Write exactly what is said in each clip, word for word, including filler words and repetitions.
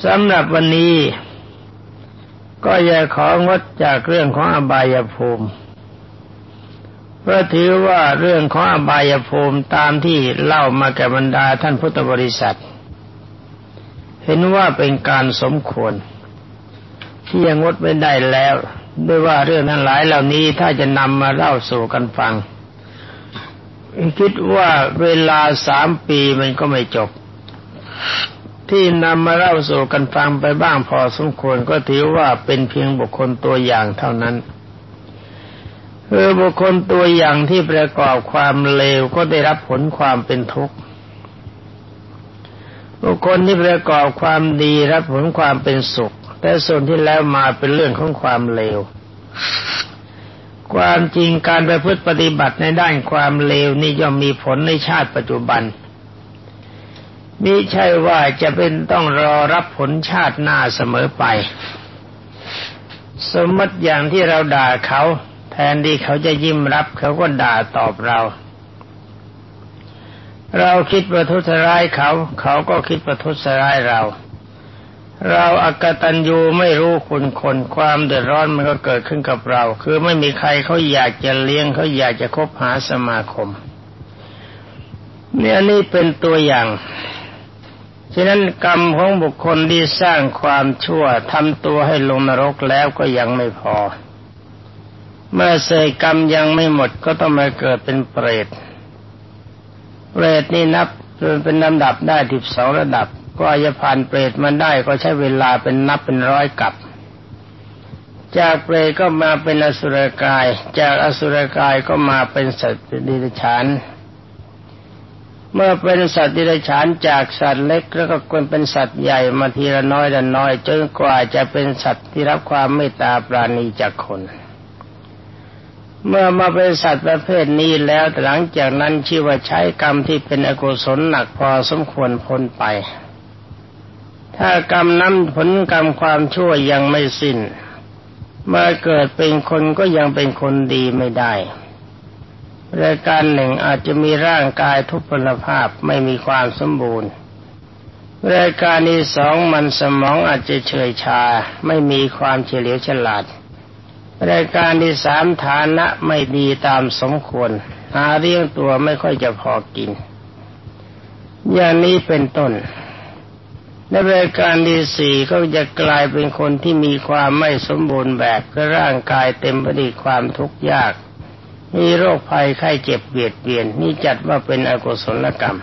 สำหรับวันนี้ก็อย่าของดจากเรื่องของอบายภูมิเพราะถือว่าเรื่องของอบายภูมิตามที่เล่ามาแก่บรรดาท่านพุทธบริษัทเห็นว่าเป็นการสมควรที่ยังงดไม่ได้แล้วด้วยว่าเรื่องทั้งหลายเหล่านี้ถ้าจะนำมาเล่าสู่กันฟังคิดว่าเวลาสามปีมันก็ไม่จบที่นำมาเล่าสู่กันฟังไปบ้างพอสมควรก็ถือว่าเป็นเพียงบุคคลตัวอย่างเท่านั้นคือบุคคลตัวอย่างที่ประกอบความเลวก็ได้รับผลความเป็นทุกข์บุคคลที่ประกอบความดีรับผลความเป็นสุขแต่ส่วนที่แล้วมาเป็นเรื่องของความเลวความจริงการประพฤติปฏิบัติในด้านความเลวนี่ย่อมมีผลในชาติปัจจุบันมิใช่ว่าจะเป็นต้องรอรับผลชาติหน้าเสมอไปสมมติอย่างที่เราด่าเขาแทนที่เขาจะยิ้มรับเขาก็ด่าตอบเราเราคิดประทุษร้ายเขาเขาก็คิดประทุษร้ายเราเราอกตัญญูไม่รู้คุณคนความเดือดร้อนมันก็เกิดขึ้นกับเราคือไม่มีใครเขาอยากจะเลี้ยงเขาอยากจะคบหาสมาคมเนี่ยนี่เป็นตัวอย่างฉะนั้นกรรมของบุคคลที่สร้างความชั่วทำตัวให้ลงนรกแล้วก็ยังไม่พอเมื่อเศษกรรมยังไม่หมดก็ต้องมาเกิดเป็นเปรตเปรตนี่นับเป็นลำดับได้สิบสองระดับก็จะผ่านเปรตมาได้ก็ใช้เวลาเป็นนับเป็นร้อยกับจากเปรตก็มาเป็นอสุรกายจากอสุรกายก็มาเป็นสัตว์เดรัจฉานเมื่อเป็นสัตว์เดรัจฉานจากสัตว์เล็กแล้วก็เป็นสัตว์ใหญ่มาทีละน้อยละน้อยจนกว่าจะเป็นสัตว์ที่รับความเมตตาปราณีจากคนเมื่อมาเป็นสัตว์ประเภทนี้แล้วหลังจากนั้นชื่อว่าใช้กรรมที่เป็นอกุศลหนักพอสมควรพ้นไปถ้ากรรมนั้นผลกรรมความชั่วยังไม่สิ้นเมื่อเกิดเป็นคนก็ยังเป็นคนดีไม่ได้รายการหนึ่งอาจจะมีร่างกายทุพพลภาพไม่มีความสมบูรณ์รายการที่สองมันสมองอาจจะเฉื่อยชาไม่มีความเฉลียวฉลาดรายการที่สามฐานะไม่ดีตามสมควรหาเลี้ยงตัวไม่ค่อยจะพอกินอย่างนี้เป็นต้นในรายการที่สี่ก็จะกลายเป็นคนที่มีความไม่สมบูรณ์แบบก็ร่างกายเต็มไปด้วยความทุกข์ยากมีโรคภัยไข้เจ็บเบียดเบียนนี่จัดว่าเป็นอกุศลกรรม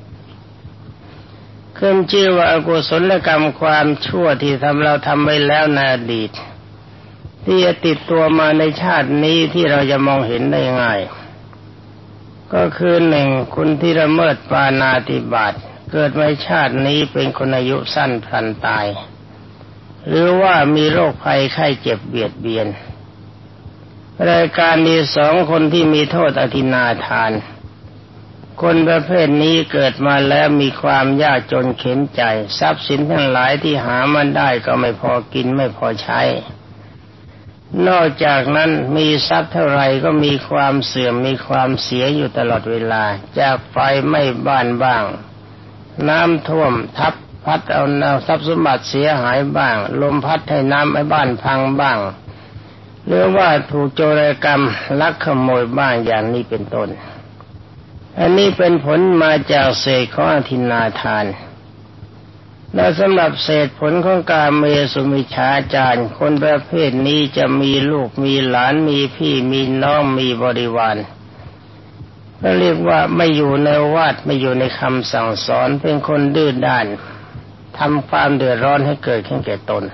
ขึ้นชื่อว่าอกุศลกรรมความชั่วที่ทำเราทำไว้แล้วในอดีตที่จะติดตัวมาในชาตินี้ที่เราจะมองเห็นได้ง่ายก็คือหนึ่งคุณที่ละเมิดปาณาติบาตเกิดในชาตินี้เป็นคนอายุสั้นพลันตายหรือว่ามีโรคภัยไข้เจ็บเบียดเบียนรายการที่สองคนที่มีโทษอธินาทานคนประเภทนี้เกิดมาแล้วมีความยากจนเข็ญใจทรัพย์สินทั้งหลายที่หามาได้ก็ไม่พอกินไม่พอใช้นอกจากนั้นมีทรัพย์เท่าไรก็มีความเสื่อมมีความเสียอยู่ตลอดเวลาจากไฟไหม้บ้านบ้างน้ำท่วมทับพัดเอาทรัพย์สมบัติเสียหายบ้างลมพัดให้น้ำให้บ้านพังบ้างหรือว่าถูกโจรกรรมลักขโมยบ้างอย่างนี้เป็นต้นอันนี้เป็นผลมาจากเศษของอธินาทานและสำหรับเศษผลของกาเมสุมิจฉาจารคนประเภทนี้จะมีลูกมีหลานมีพี่มีน้องมีบริวารก็เรียกว่าไม่อยู่ในวาดไม่อยู่ในคำสั่งสอนเป็นคนดื้อด้านทำความเดือดร้อนให้เกิดขึ้นแก่ตน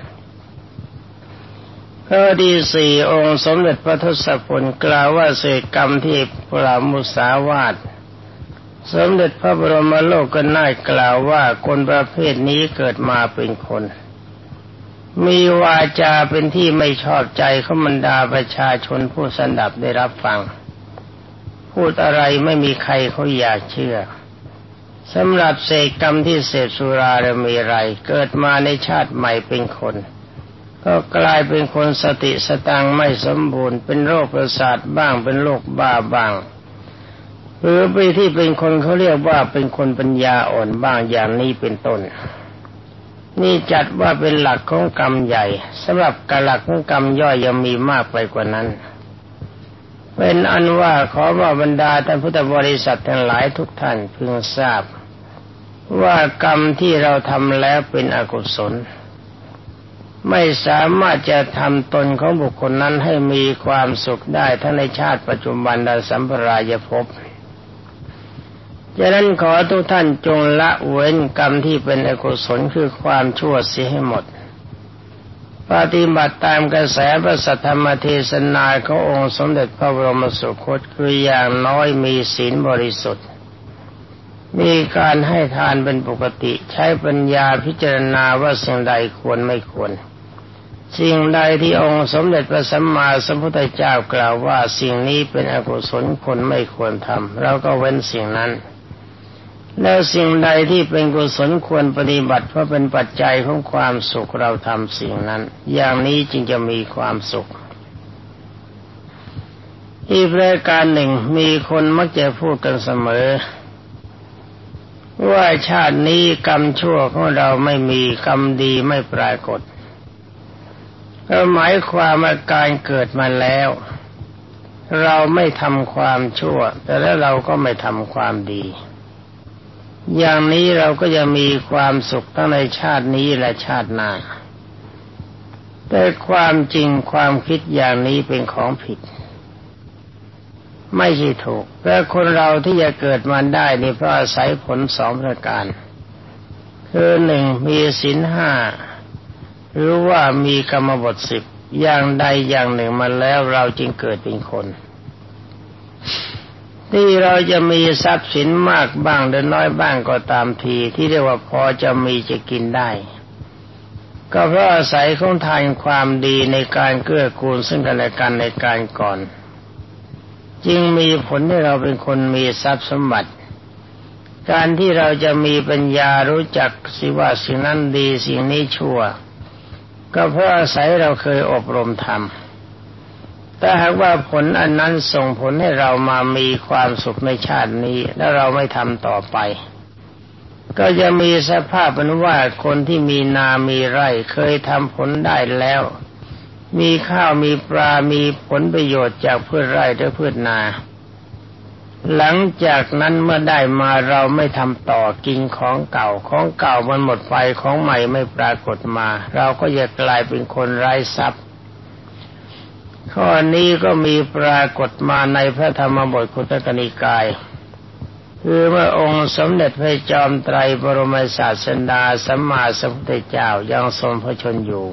ข้อที่สี่องค์สมเด็จพระทศพลกล่าวว่าเศษกรรมที่ปรามุสาวาทสมเด็จพระบรมโลกนาถกล่าวว่าคนประเภทนี้เกิดมาเป็นคนมีวาจาเป็นที่ไม่ชอบใจของบรรดาประชาชนผู้สันดับได้รับฟังพูดอะไรไม่มีใครเขาอยากเชื่อสำหรับเศษกรรมที่เสพสุราและเมรัยเกิดมาในชาติใหม่เป็นคนก็กลายเป็นคนสติสตังไม่สมบูรณ์เป็นโรคประสาทบ้างเป็นโรคบ้าบ้างหรือไปที่เป็นคนเขาเรียกว่าเป็นคนปัญญาอ่อนบ้างอย่างนี้เป็นต้นนี่จัดว่าเป็นหลักของกรรมใหญ่สำหรับหลักของกรรมย่อยยังมีมากไปกว่านั้นเป็นอันว่าขอว่าบรรดาท่านพุทธบริษัททั้งหลายทุกท่านพึงทราบว่ากรรมที่เราทำแล้วเป็นอกุศลไม่สามารถจะทำตนของบุคคลนั้นให้มีความสุขได้ทั้งในชาติปัจจุบันและสัมปรายภพฉะนั้นขอทุกท่านจงละเว้นกรรมที่เป็นอกุศลคือความชั่วเสียให้หมดปฏิบัติตามกระแสพระสัทธรรมเทศนาขององค์สมเด็จพระบรมสุคตคืออย่างน้อยมีศีลบริสุทธิ์มีการให้ทานเป็นปกติใช้ปัญญาพิจารณาว่าสิ่งใดควรไม่ควรสิ่งใดที่องค์สมเด็จพระสัมมาสัมพุทธเจ้ากล่าวว่าสิ่งนี้เป็นอกุศลคนไม่ควรทำเราก็เว้นสิ่งนั้นแล้วสิ่งใดที่เป็นกุศลควรปฏิบัติเพราะเป็นปัจจัยของความสุขเราทำสิ่งนั้นอย่างนี้จึงจะมีความสุขอีกประการหนึ่งมีคนมักจะพูดกันเสมอว่าชาตินี้กรรมชั่วของเราไม่มีกรรมดีไม่ปรากฏก็หมายความว่าการเกิดมาแล้วเราไม่ทำความชั่วแต่แล้วเราก็ไม่ทำความดีอย่างนี้เราก็จะมีความสุขทั้งในชาตินี้และชาติหน้าแต่ความจริงความคิดอย่างนี้เป็นของผิดไม่ใช่ถูกแต่คนเราที่จะเกิดมาได้นี่เพราะอาศัยผลสองประการคือหนึ่งมีศีลห้าหรือว่ามีกรรมบทสิบอย่างใดอย่างหนึ่งมาแล้วเราจึงเกิดเป็นคนที่เราจะมีทรัพย์สินมากบ้างหรือน้อยบ้างก็ตามทีที่เรียกว่าพอจะมีจะกินได้ก็เพราะอาศัยของทานความดีในการเกื้อกูลซึ่งกันและกันในการก่อนจึงมีผลให้เราเป็นคนมีทรัพย์สมบัติการที่เราจะมีปัญญารู้จักสิว่าสิ่งนั้นดีสิ่งนี้ชั่วก็เพราะอาศัยเราเคยอบรมธรรมแต่หากว่าผลอันนั้นส่งผลให้เรามามีความสุขในชาตินี้และเราไม่ทำต่อไปก็จะมีสภาพเป็นว่าคนที่มีนามีไร่เคยทำผลได้แล้วมีข้าวมีปลามีผลประโยชน์จากพืชไร่และพืชนาหลังจากนั้นเมื่อได้มาเราไม่ทำต่อกินของเก่าของเก่ามันหมดไปของใหม่ไม่ปรากฏมาเราก็จะกลายเป็นคนไร้ทรัพย์ข้อนี้ก็มีปรากฏมาในพระธรรมบทคุตตนิกายคือเมื่อองค์สมเด็จพระจอมไตรบรมศาสดาสัมมาสัมพุทธเจ้ายังทรงพระชนอยู่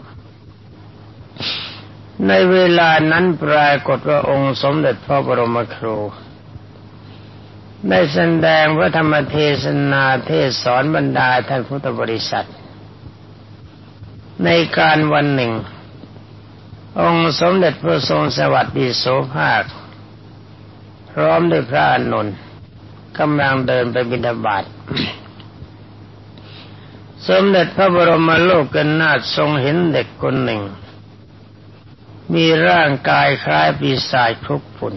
ในเวลานั้นปรากฏว่าองค์สมเด็จพระบรมครูได้แสดงพระธรรมเทศนาเทศสอนบรรดาท่านพุทธบริษัทในการวันหนึ่งองค์สมเด็จพระทรงสวัสดิโสภาคพร้อมด้วยพระอานนท์กำลังเดินไปบิณฑบาตสมเด็จพระบรมโลกนาถทรงเห็นเด็กคนหนึ่งมีร่างกายคล้ายปีศาจคลุกฝุ่น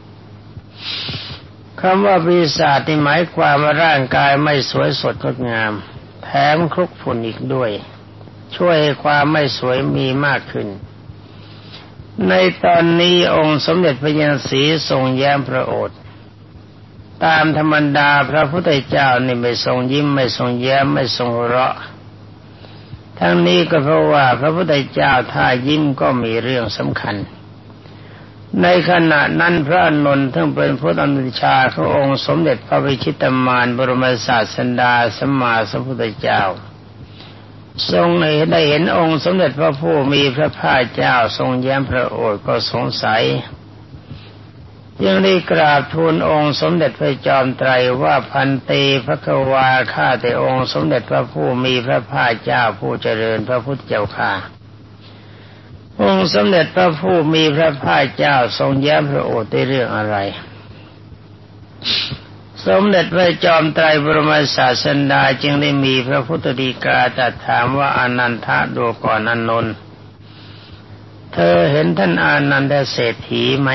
คำว่าปีศาจนี่หมายความว่าร่างกายไม่สวยสดงดงามแถมคลุกฝุ่นอีกด้วยช่วยให้ความไม่สวยมีมากขึ้นในตอนนี้องค์สมเด็จพระยาณสีทรงแย้มพระโอษฐ์ตามธรรมดาพระพุทธเจ้านี่ไม่ทรงยิ้มไม่ทรงแย้มไม่ทรงหัวเราะทั้งนี้ก็เพราะว่าพระพุทธเจ้าถ้ายิ้มก็มีเรื่องสำคัญในขณะนั้นพระอานนท์ทั้งเป็นพระอนุชาขององค์สมเด็จพระวิชิตมารบรมศาสดาสัมมาสัมพุทธเจ้าทรงได้เห็นองค์สมเด็จพระผู้มีพระภาคเจ้าทรงแย้มพระโอษฐ์ก็สงสัยยังได้กราบทูลองค์สมเด็จพระจอมไตรว่าพันเตภควาข้าแต่องค์สมเด็จพระผู้มีพระภาคเจ้าผู้เจริญพระพุทธเจ้าข้าองค์สมเด็จพระผู้มีพระภาคเจ้าทรงแย้มพระโอษฐ์ในเรื่องอะไรสมเด็จพระจอมไตรบรมศาสดาจึงได้มีพระพุทธฎีกาตรัสถามว่าอนันทะดูก่อนอานนท์เธอเห็นท่านอานันทเศรษฐีไหม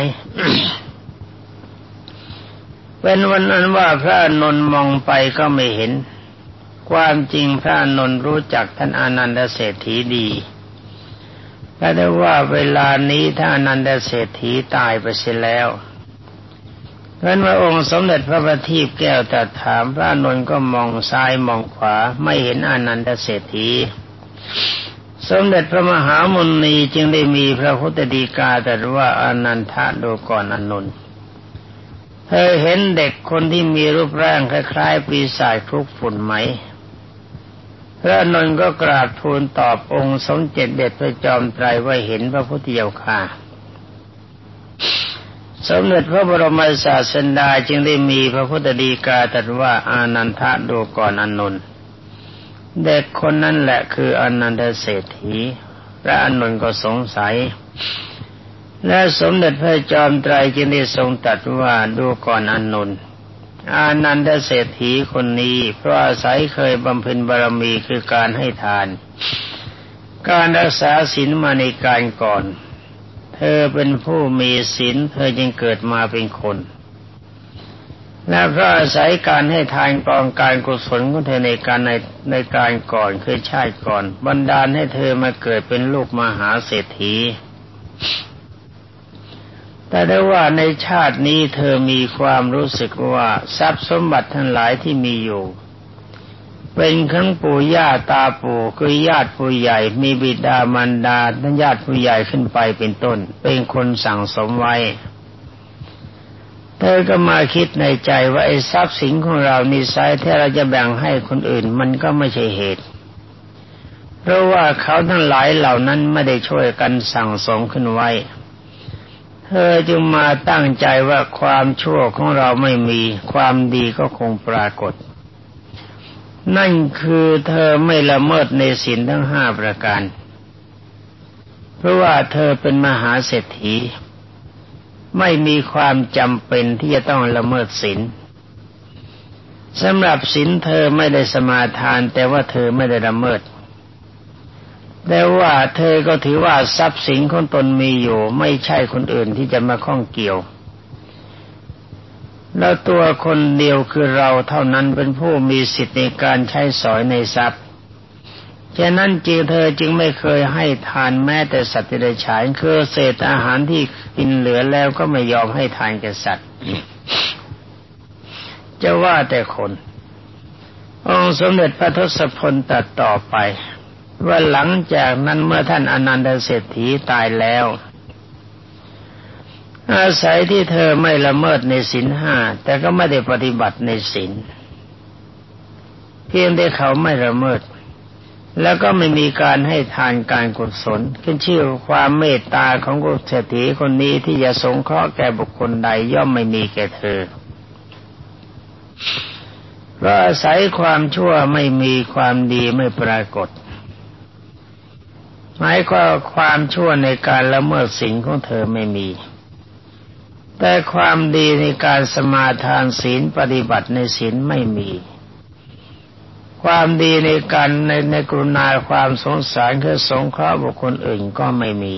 เป็นวันนั้นว่าพระอานนท์มองไปก็ไม่เห็นความจริงพระอานนท์รู้จักท่านอานันดเศรษฐีดีแต่ได้ว่าเวลานี้ท่านอานันดเศรษฐีตายไปเสียแล้วเพราะว่าองค์สมเด็จพระบัณฑิตแก้วตรัสถามพระอานนท์ก็มองซ้ายมองขวาไม่เห็นอานันดเศรษฐีสมเด็จพระมหามุนีจึงได้มีพระพุทธฎีกาตรัสว่าอานันทะดูก่อนอานนท์เธอเห็นเด็กคนที่มีรูปร่างคล้ายๆปีศาจคลุกฝุ่นไหมพระอานนท์ก็กราบทูลตอบองค์สมเด็จเด็จพระจอมไตรว่าเห็นพระพุทธเจ้าค่ะสมเด็จพระบรมศาสดาจึงได้มีพระพุทธฎีกาตรัสว่าอานันทะดูก่อนอานนท์เด็กคนนั้นแหละคืออานันดเศรษฐีพระอานนท์ก็สงสัยและสมเด็จพระจอมไตรจึงได้ทรงตรัสว่าดูก่อนอานนท์อานันดเศรษฐีคนนี้เพราะอาศัยเคยบำเพ็ญบารมีคือการให้ทานการรักษาศีลมาในการก่อนเธอเป็นผู้มีศีลเธอจึงเกิดมาเป็นคนและเพราะอาศัยการให้ทานกองการกุศลของเธอในการในในการก่อนคือชาติก่อนบันดาลให้เธอมาเกิดเป็นลูกมหาเศรษฐีแต่ได้ว่าในชาตินี้เธอมีความรู้สึกว่าทรัพย์สมบัติทั้งหลายที่มีอยู่เป็นของปู่ย่าตาปู่คือญาติผู้ใหญ่มีบิดามารดาทั้งญาติผู้ใหญ่ขึ้นไปเป็นต้นเป็นคนสั่งสมไว้เธอก็มาคิดในใจว่าไอ้ทรัพย์สินของเรานี่ไซถ้าเราจะแบ่งให้คนอื่นมันก็ไม่ใช่เหตุเพราะว่าเขาทั้งหลายเหล่านั้นไม่ได้ช่วยกันสั่งสมขึ้นไว้เธอจึงมาตั้งใจว่าความชั่วของเราไม่มีความดีก็คงปรากฏนั่นคือเธอไม่ละเมิดในศีลทั้งห้าประการเพราะว่าเธอเป็นมหาเศรษฐีไม่มีความจำเป็นที่จะต้องละเมิดศีลสำหรับศีลเธอไม่ได้สมาทานแต่ว่าเธอไม่ได้ละเมิดแต่ว่าเธอก็ถือว่าทรัพย์สินของตนมีอยู่ไม่ใช่คนอื่นที่จะมาข้องเกี่ยวแล้วตัวคนเดียวคือเราเท่านั้นเป็นผู้มีสิทธิในการใช้สอยในทรัพย์ฉะนั้นจึงเธอจึงไม่เคยให้ทานแม้แต่สัตว์เดรัจฉานคือเศษอาหารที่กินเหลือแล้วก็ไม่ยอมให้ทานแก่สัตว์จะว่าแต่คนองค์สมเด็จพระทศพลตรัสต่อไปว่าหลังจากนั้นเมื่อท่านอนันดเศรษฐีตายแล้วอาศัยที่เธอไม่ละเมิดในศีลห้าแต่ก็ไม่ได้ปฏิบัติในศีลเพียงแต่เขาไม่ละเมิดแล้วก็ไม่มีการให้ทานการกุศลขึ้นชื่อความเมตตาของกุเศรษฐีคนนี้ที่จะสงเคราะห์แก่บุคคลใดย่อมไม่มีแก่เธอเพราะอาศัยความชั่วไม่มีความดีไม่ปรากฏหมายความความชั่วในการละเมิดศีลของเธอไม่มีแต่ความดีในการสมาทานศีลปฏิบัติในศีลไม่มีความดีในการในในกรุณาความสงสารคือสงเคราะห์บุคคลอื่นก็ไม่มี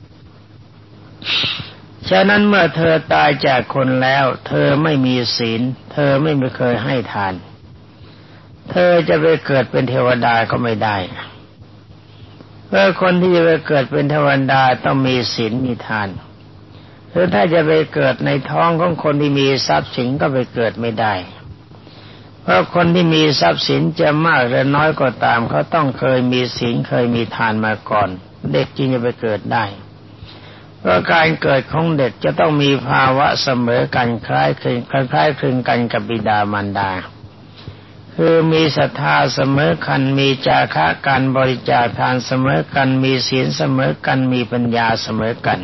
ฉะนั้นเมื่อเธอตายจากคนแล้วเธอไม่มีศีลเธอไม่เคยให้ทานเธอจะไปเกิดเป็นเทวดาก็ไม่ได้เพราะคนที่จะไปเกิดเป็นเทวดาต้องมีศีลมีทานหรือถ้าจะไปเกิดในท้องของคนที่มีทรัพย์สินก็ไปเกิดไม่ได้เพราะคนที่มีทรัพย์สินจะมากหรือน้อยก็ตามเขาต้องเคยมีศีลเคยมีทานมาก่อนเด็กจึงจะไปเกิดได้เพราะการเกิดของเด็กจะต้องมีภาวะเสมอกันคล้ายคลึงคล้ายคลึงกันกับบิดามารดาคือมีศรัทธาเสมอกันมีจาคะการบริจาคทานเสมอกันมีศีลเสมอกันมีปัญญาเสมอกัน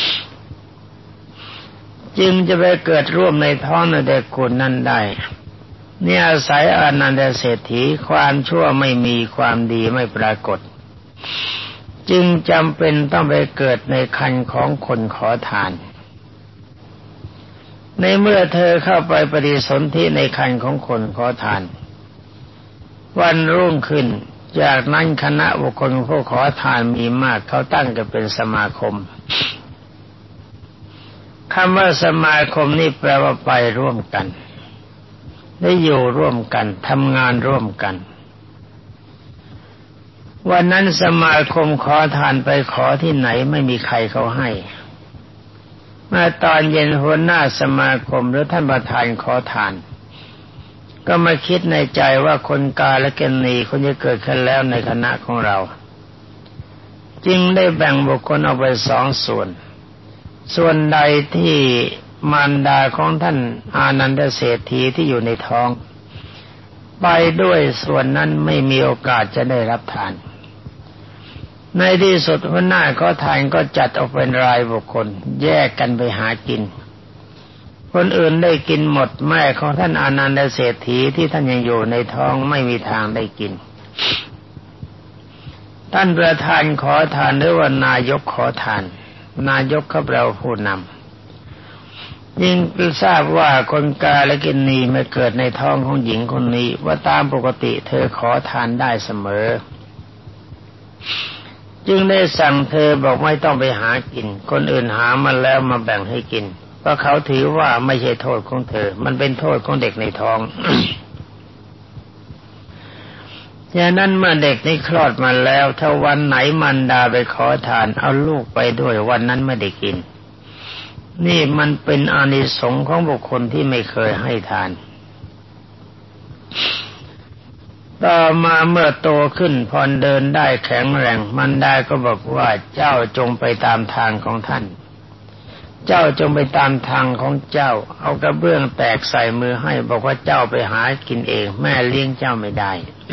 จึงจะไปเกิดร่วมในท้องในเด็กคนนั้นได้นี่อาศัยอานันดเศรษฐีความชั่วไม่มีความดีไม่ปรากฏจึงจำเป็นต้องไปเกิดในครรภ์ของคนขอทานในเมื่อเธอเข้าไปปฏิสนธิในครรภ์ของคนขอทานวันรุ่งขึ้นจากนั้นคณะบุคคลผู้ขอทานมีมากเขาตั้งกันเป็นสมาคมคำว่าสมาคมนี่แปลว่าไปร่วมกันได้อยู่ร่วมกันทำงานร่วมกันวันนั้นสมาคมขอทานไปขอที่ไหนไม่มีใครเขาให้เมื่อตอนเย็นหัวหน้าสมาคมหรือท่านประธานขอทานก็มาคิดในใจว่าคนกาและเกณีคนจะเกิดขึ้นแล้วในคณะของเราจึงได้แบ่งบุคคลออกไปสองส่วนส่วนใดที่มารดาของท่านอานันทเศรษฐีที่อยู่ในท้องไปด้วยส่วนนั้นไม่มีโอกาสจะได้รับทานในที่สุดหัวหน้าก็ทานก็จัดออกเป็นรายบุคคลแยกกันไปหากินคนอื่นได้กินหมดแม่ของท่านอานันทเศรษฐีที่ท่านยังอยู่ในท้องไม่มีทางได้กินท่านประธานขอทานหรือว่านายกขอทานนายกเขาเราผู้นำยิ่งทราบว่าคนกาและกินนีมาเกิดในท้องของหญิงคนนี้ว่าตามปกติเธอขอทานได้เสมอจึงได้สั่งเธอบอกไม่ต้องไปหากินคนอื่นหามาแล้วมาแบ่งให้กินเพราะเขาถือว่าไม่ใช่โทษของเธอมันเป็นโทษของเด็กในท้อง ฉะนั้นเมื่อเด็กนี้คลอดมาแล้วถ้าวันไหนมารดาไปขอทานเอาลูกไปด้วยวันนั้นไม่ได้กินนี่มันเป็นอานิสงส์ของบุคคลที่ไม่เคยให้ทานต่อมาเมื่อโตขึ้นพอเดินได้แข็งแรงมารดาก็บอกว่าเจ้าจงไปตามทางของท่านเจ้าจงไปตามทางของเจ้าเอากระเบื้องแตกใส่มือให้บอกว่าเจ้าไปหากินเองแม่เลี้ยงเจ้าไม่ได้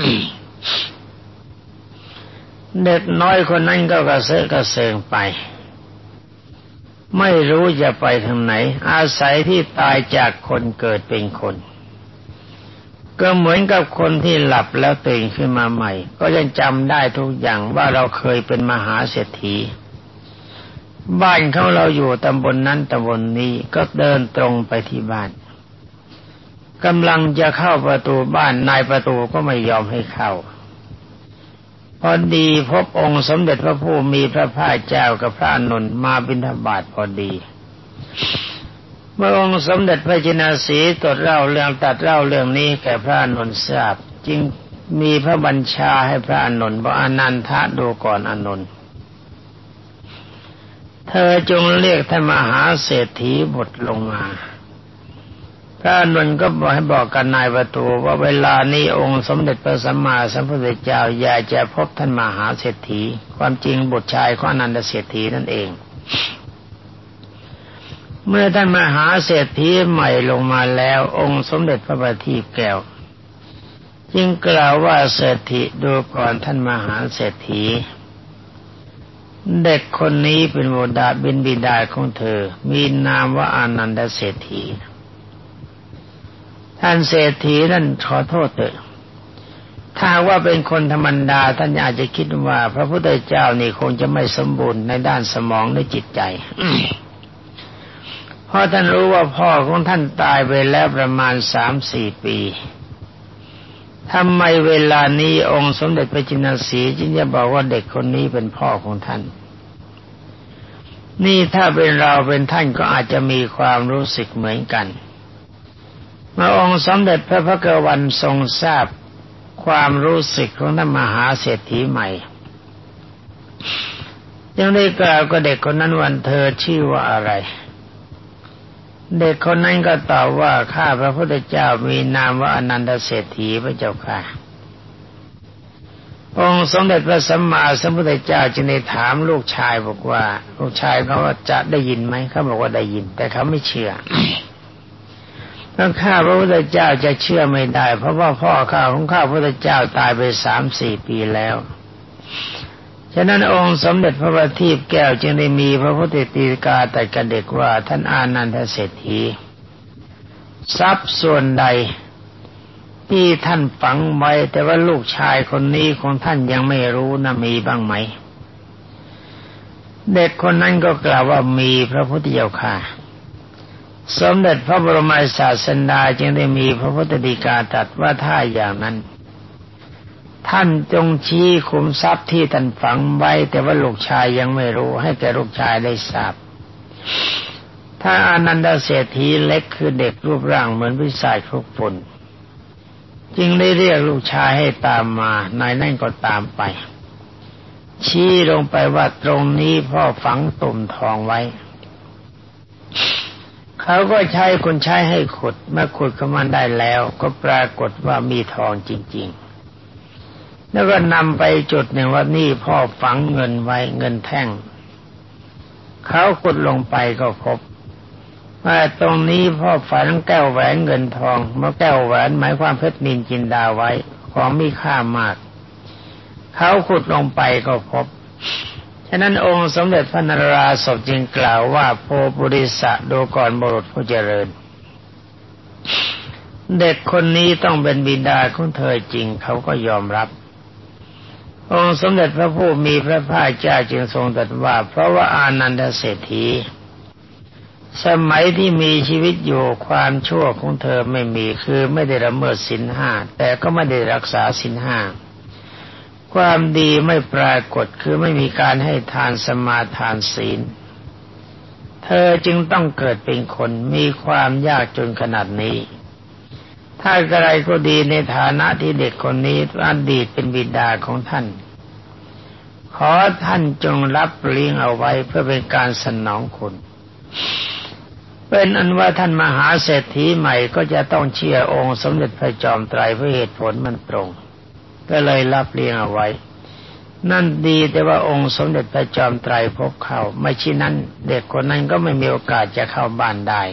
เด็กน้อยคนนั้นก็กระเซาะกระเซิงไปไม่รู้จะไปทางไหนอาศัยที่ตายจากคนเกิดเป็นคนก็เหมือนกับคนที่หลับแล้วตื่นขึ้นมาใหม่ก็ยังจำได้ทุกอย่างว่าเราเคยเป็นมหาเศรษฐีบ้านของเราอยู่ตำบลนั้นตำบลนี้ก็เดินตรงไปที่บ้านกำลังจะเข้าประตูบ้านนายประตูก็ไม่ยอมให้เข้าพอดีพบองค์สมเด็จพระผู้มีพระภาคเจ้ากับพระอานนท์มาบิณฑบาตพอดีเมื่อองค์สมเด็จพระจินสีตรัสเล่าเรื่องตัดเล่าเรื่องนี้แก่พระอานนท์ทราบจึงมีพระบัญชาให้พระอานนท์บอกอนันทะดูก่อนอานนท์เธอจงเรียกท่านมหาเศรษฐีบุตรลงมาพระอานนท์ก็บอกให้บอกกับนายประตูว่าเวลานี้องค์สมเด็จพระสัมมาสัมพุทธเจ้าอยากจะพบท่านมหาเศรษฐีความจริงบุตรชายของอนันทเศรษฐีนั่นเองเมื่อท่านมหาเศรษฐีใหม่ลงมาแล้วองค์สมเด็จพระบัณฑิตแก้วจึงกล่าวว่าเศรษฐีดูก่อนท่านมหาเศรษฐีเด็กคนนี้เป็นบิดาบินบิดาของเธอมีนามว่าอานันทเศรษฐีท่านเศรษฐีนั่นขอโทษเถอะถ้าว่าเป็นคนธรรมดาท่านอาจจะคิดว่าพระพุทธเจ้านี่คงจะไม่สมบูรณ์ในด้านสมองและจิตใจ เพราะท่านรู้ว่าพ่อของท่านตายไปแล้วประมาณ สามสี่ ปีทำไมเวลานี้องค์สมเด็จพระจินสีจึงจะบอกว่าเด็กคนนี้เป็นพ่อของท่านนี่ถ้าเป็นเราเป็นท่านก็อาจจะมีความรู้สึกเหมือนกันเมื่อองค์สมเด็จพระพักวันทรงทราบความรู้สึกของท่านมหาเศรษฐีใหม่จึงได้กล่าวกับเด็กคนนั้นวันเธอชื่อว่าอะไรเด็กคนนั้นก็ตอบว่าข้าพระพุทธเจ้ามีนามว่าอนันทเศรษฐีพระเจ้าค่ะองค์สมเด็จพระสัมมาสัมพุทธเจ้าจึงได้ถามลูกชายบอกว่าลูกชายเขาว่าจะได้ยินไหมเขาบอกว่าได้ยินแต่เขาไม่เชื่อแล้วข้าพระพุทธเจ้าจะเชื่อไม่ได้เพราะว่าพ่อข้าของข้าพระพุทธเจ้าตายไป สามสี่ ปีแล้วฉะนั้นองค์สมเด็จพระบัณฑิตแก้วจึงได้มีพระพุทธตีกาตรัสกับเด็กว่าท่านอานันทเศรษฐีทรัพย์ส่วนใดที่ท่านฝังไว้แต่ว่าลูกชายคนนี้ของท่านยังไม่รู้นะมีบ้างไหมเด็กคนนั้นก็กล่าวว่ามีพระพุทธเจ้าค่ะสมเด็จพระบรมศาสดาจึงได้มีพระพุทธฎีกาตรัสว่าถ้าอย่างนั้นท่านจงชี้ขุมทรัพย์ที่ท่านฝังไว้แต่ว่าลูกชายยังไม่รู้ให้แก่ลูกชายได้ทราบถ้าอานันทเศรษฐีเล็กคือเด็กรูปร่างเหมือนพิศาจคลุกฝุ่นจึงได้เรียกลูกชายให้ตามมานายนั่นก็ตามไปชี้ลงไปว่าตรงนี้พ่อฝังตุ่มทองไว้เขาก็ใช้คนใช้ให้ขุดเมื่อขุดเข้ามาได้แล้วก็ปรากฏว่ามีทองจริงๆแล้วก็นำไปจุดหนึ่งว่านี่พ่อฝังเงินไว้เงินแท่งเขาขุดลงไปก็พบว่าตรงนี้พ่อฝังแก้วแหวนเงินทองเมื่อแก้วแหวนหมายความเพชรนิลจินดาไว้ของมีค่ามากเขาขุดลงไปก็พบฉะนั้นองค์สมเด็จพระนราศพจึงกล่าวว่าโพปุริสะดูก่อนบุรุษผู้เจริญเด็กคนนี้ต้องเป็นบิดาของเธอจริงเขาก็ยอมรับองค์สมเด็จพระผู้มีพระภาคเจ้าจึงทรงตรัสว่าเพราะว่าอานันทเศรษฐีสมัยที่มีชีวิตอยู่ความชั่วของเธอไม่มีคือไม่ได้ละเมิดศีลห้าแต่ก็ไม่ได้รักษาศีลห้าความดีไม่ปรากฏคือไม่มีการให้ทานสมาทานศีลเธอจึงต้องเกิดเป็นคนมีความยากจนขนาดนี้ถ้าอะไรก็ดีในฐานะที่เด็กคนนี้อดีตเป็นบิดาของท่านขอท่านจงรับเลี้ยงเอาไว้เพื่อเป็นการสนองคุณเป็นอันว่าท่านมหาเศรษฐีใหม่ก็จะต้องเชื่อองค์สมเด็จพระจอมไตรเพราะเหตุผลมันตรงก็เลยรับเลี้ยงเอาไว้นั่นดีแต่ว่าองค์สมเด็จพระจอมไตรพบเข้าไม่เช่นนั้นเด็กคนนั้นก็ไม่มีโอกาสจะเข้าบ้านได้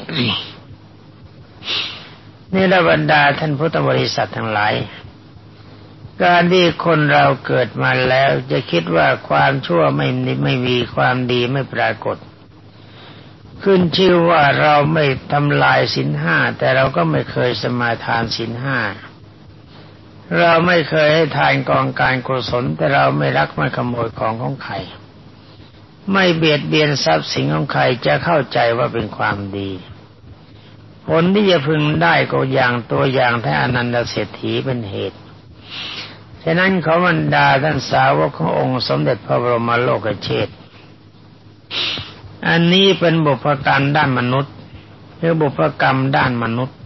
นี่ละบรรดาท่านพุทธบริษัททั้งหลายการที่คนเราเกิดมาแล้วจะคิดว่าความชั่วไม่ไม่มีความดีไม่ปรากฏขึ้นชื่อว่าเราไม่ทำลายศีลห้าแต่เราก็ไม่เคยสมาทานศีลห้าเราไม่เคยให้ทานกองการกุศลแต่เราไม่รักไม่ขโมยของของใครไม่เบียดเบียนทรัพย์สินของใครจะเข้าใจว่าเป็นความดีผลที่จะพึงได้ก็อย่างตัวอย่างท่านอนันตเศรษฐีเป็นเหตุฉะนั้นขอบรรดาท่านสาวกขององค์สมเด็จพระบรมโลกเชษฐ์อันนี้เป็นบุพกรรมด้านมนุษย์หรือบุพกรรมด้านมนุษย์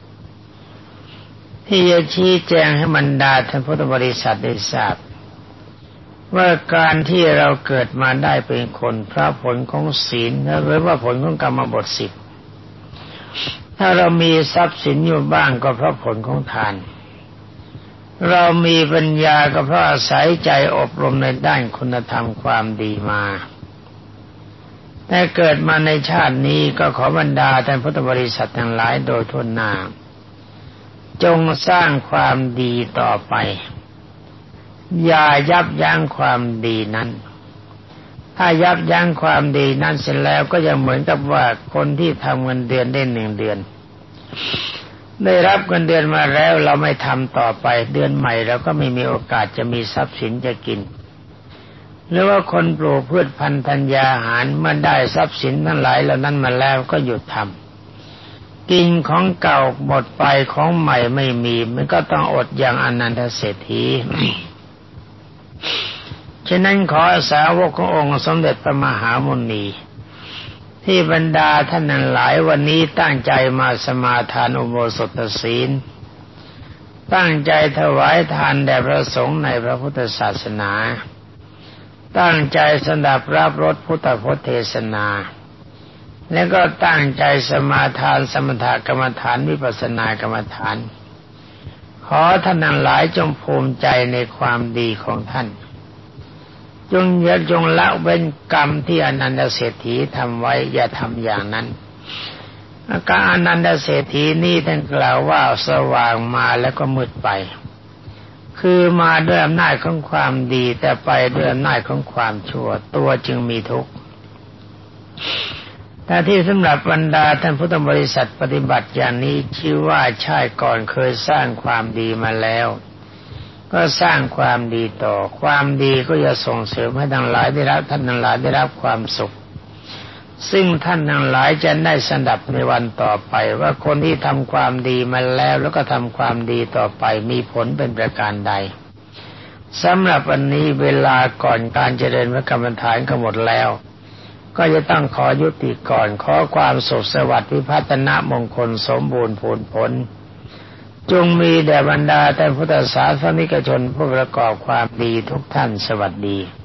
ที่จะชี้แจงให้บรรดาท่านพุทธบริษัทได้ทราบว่าการที่เราเกิดมาได้เป็นคนเพราะผลของศีลหรือว่าผลของกรรมบทสิบถ้าเรามีทรัพย์สินอยู่บ้างก็เพราะผลของทานเรามีปัญญาก็เพราะอาศัยใจอบรมในด้านคุณธรรมความดีมาแต่เกิดมาในชาตินี้ก็ขอบรรดาท่านพุทธบริษัททั้งหลายโดยทั่วหน้าจงสร้างความดีต่อไปอย่ายับยั้งความดีนั้นถ้ายับยั้งความดีนั้นเสร็จแล้วก็จะเหมือนกับว่าคนที่ทำเงินเดือนได้หนึ่งเดือนได้รับเงินเดือนมาแล้วเราไม่ทำต่อไปเดือนใหม่เราก็ไม่มีโอกาสจะมีทรัพย์สินจะกินหรือว่าคนปลูกพืชพันธุ์ธัญญาหารเมื่อได้ทรัพย์สินทั้งหลายเหล่านั้นมาแล้วก็หยุดทำกินของเก่าหมดไปของใหม่ไม่มีมันก็ต้องอดอย่างอนันตเศรษฐี ฉะนั้นขอสาวกขององค์สมเด็จพระมหามุนีที่บรรดาท่านนั้นหลายวันนี้ตั้งใจมาสมาทานอุโบสถศีลตั้งใจถวายทานแด่พระสงฆ์ในพระพุทธศาสนาตั้งใจสดับรับรสพุทธพจน์เทศนาแล้วก็ตั้งใจสมาทานสมถกรรมฐานวิปัสสนากรรมฐานขอท่านทั้งหลายจงภูมิใจในความดีของท่านจงอย่าจงละเว้นกรรมที่อนันตเศรษฐีทำไว้อย่าทำอย่างนั้นอาการอนันตเศรษฐีนี่ท่านกล่าวว่าสว่างมาแล้วก็มืดไปคือมาด้วยอำนาจของความดีแต่ไปด้วยอำนาจของความชั่วตัวจึงมีทุกข์แต่ที่สำหรับบรรดาท่านพุทธบริษัทปฏิบัติอย่างนี้ชื่อว่าชาติก่อนเคยสร้างความดีมาแล้วก็สร้างความดีต่อความดีก็จะส่งเสริมให้ทั้งหลายได้รับท่านทั้งหลายได้รับความสุขซึ่งท่านทั้งหลายจะได้สดับในวันต่อไปว่าคนที่ทำความดีมาแล้วแล้วก็ทำความดีต่อไปมีผลเป็นประการใดสำหรับวันนี้เวลาก่อนการเจริญพระกรรมฐานก็หมดแล้วก็จะต้องขอยุติก่อนขอความสุขสวัสดิ์พิพัฒนมงคลสมบูรณ์ผลผลจงมีแด่บรรดาท่านพุทธศาสนิกชนผู้ประกอบความดีทุกท่านสวัสดี